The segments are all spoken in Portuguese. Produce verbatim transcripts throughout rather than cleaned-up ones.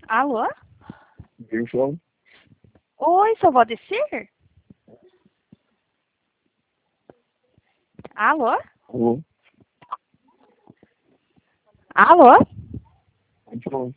Alô? Pessoal, Oi, seu Valdecir? Alô? alô, Alô? pessoal,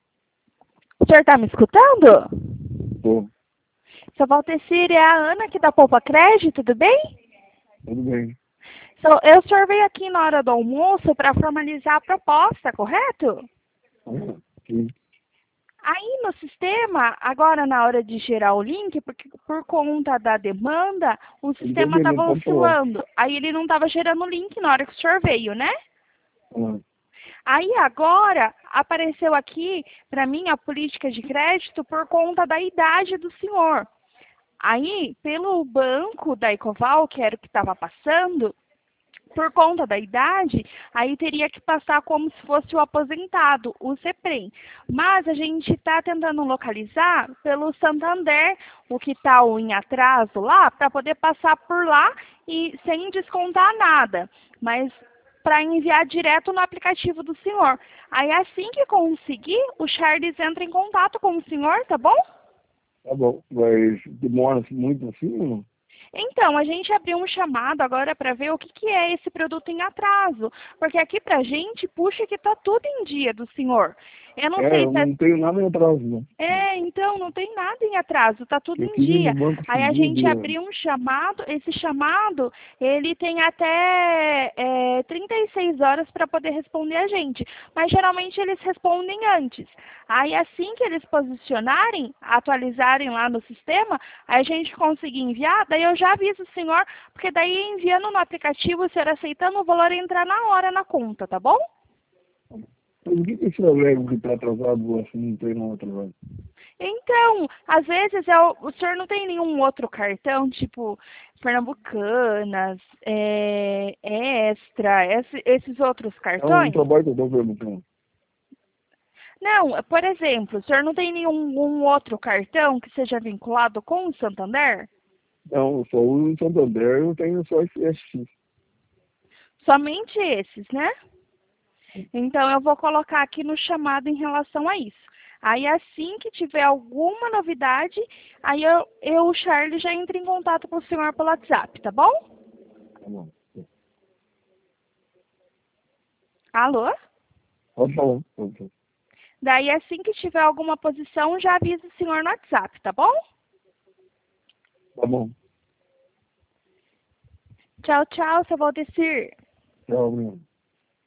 O senhor tá me escutando? tô, Seu Valdecir, é a Ana aqui da Poupa Crédito, tudo bem? tudo bem. So, eu, o senhor veio aqui na hora do almoço para formalizar a proposta, correto? Ah, sim, Aí no sistema, agora na hora de gerar o link, porque por conta da demanda, o eu não tô sistema estava entendendo, pode falar. oscilando. Aí ele não estava gerando o link na hora que o senhor veio, né? Ah, Aí agora apareceu aqui para mim a política de crédito por conta da idade do senhor. Aí, pelo banco da Ecoval, que era o que estava passando, por conta da idade, aí teria que passar como se fosse o aposentado, o CEPREM. Mas a gente está tentando localizar pelo Santander, o que está em atraso lá, para poder passar por lá e sem descontar nada. Mas para enviar direto no aplicativo do senhor. Aí assim que conseguir, o Charles entra em contato com o senhor, tá bom? tá bom, mas demora muito assim ou não? Então, a gente abriu um chamado agora para ver o que, que é esse produto em atraso. Porque aqui para a gente, puxa que está tudo em dia do senhor. Eu não É, sei eu se é... não tenho nada em atraso, não. É, então, não tem nada em atraso, está tudo Eu em queria ir no dia. banco Aí a seguir, gente dia. abriu um chamado, esse chamado, ele tem até é, trinta e seis horas para poder responder a gente. Mas geralmente eles respondem antes. Aí assim que eles posicionarem, atualizarem lá no sistema, aí a gente conseguir enviar, daí eu já aviso o senhor, porque daí enviando no aplicativo, o senhor aceitando, o valor entrar na hora na conta, tá bom? Mas o que que esse alegre que tá atrasado assim, não tem não atrasado? Então, às vezes é o, o senhor não tem nenhum outro cartão, tipo Pernambucanas, é, Extra, esse- esses outros É um cartões? trabalho que eu tô perguntando. Não, por exemplo, o senhor não tem nenhum um outro cartão que seja vinculado com o Santander? Não, eu só uso o Santander, eu tenho só esse S X. Somente esses, né? Então, eu vou colocar aqui no chamado em relação a isso. Aí, assim que tiver alguma novidade, aí eu, eu o Charlie, já entra em contato com o senhor pelo WhatsApp, tá bom? Tá bom. Alô? Pode falar. Pode falar. Daí, assim que tiver alguma posição, já avisa o senhor no WhatsApp, tá bom? Tá bom. Tchau, tchau, seu Valdecir. Tchau, Bruno.